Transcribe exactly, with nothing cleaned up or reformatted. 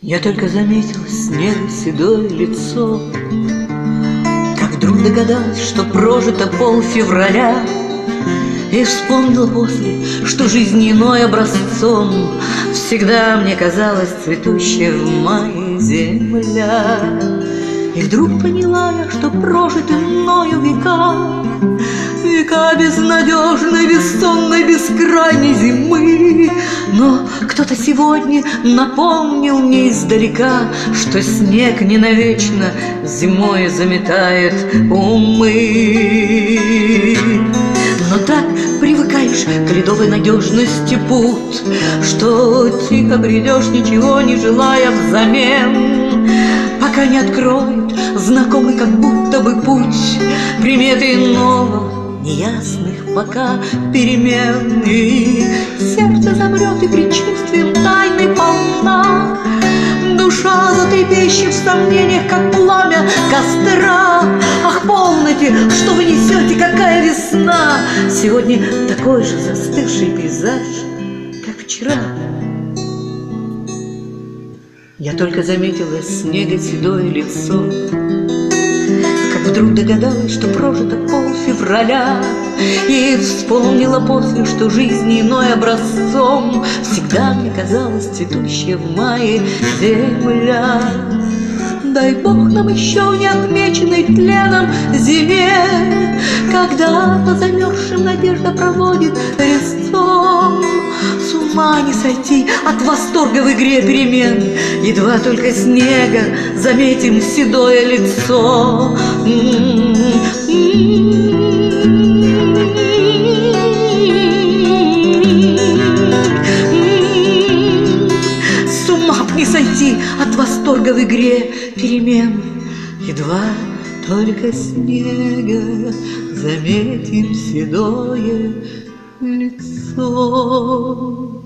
Я только заметила снег седое лицо, как вдруг догадалась, что прожито пол февраля, и вспомнила после, что жизнь иной образцом всегда мне казалась цветущая в мае земля. И вдруг поняла я, что прожиты мною века, века безнадежной, бессонной, бескрайней зимы. Но кто-то сегодня напомнил мне издалека, что снег не навечно зимой заметает умы. Но так привыкаешь к ледовой надежности пут, что тихо бредешь, ничего не желая взамен, пока не откроют знакомый как будто бы путь приметы иного, неясных пока перемен. И сердце замрет, и предчувствием тайны полна душа затрепещет в сомнениях, как пламя костра. Ах, полноте, что вы несете, какая весна! Сегодня такой же застывший пейзаж, как вчера. Я только заметила снега седое лицо, как вдруг догадалась, что прожито пол февраля, и вспомнила после, что жизнь иной образцом всегда мне казалась цветущая в мае земля. Дай Бог нам еще не отмеченной тленом зиме, когда по замерзшим надежда проводит резцом. С ума не сойти от восторга в игре перемен, едва только снега заметим седое лицо. С ума не сойти от восторга в игре перемен, едва только снега заметим седое лицо.